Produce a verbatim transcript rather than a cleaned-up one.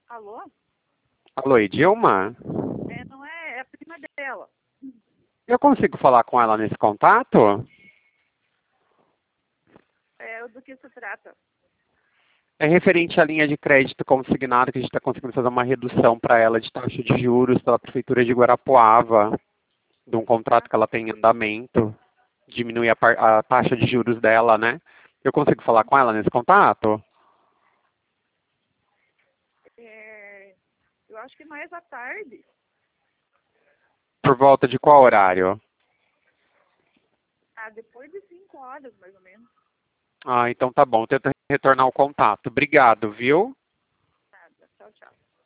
Alô? Alô, Edilma? É, não é, é a prima dela. Eu consigo falar com ela nesse contato? É, do que se trata? É referente à linha de crédito consignado, que a gente está conseguindo fazer uma redução para ela de taxa de juros pela Prefeitura de Guarapuava, de um contrato que ela tem em andamento, diminuir a, par- a taxa de juros dela, né? Eu consigo falar com ela nesse contato? É, eu acho que mais à tarde. Por volta de qual horário? Ah, depois de cinco horas, mais ou menos. Ah, então tá bom. Tenta retornar o contato. Obrigado, viu? Nada. Tchau, tchau.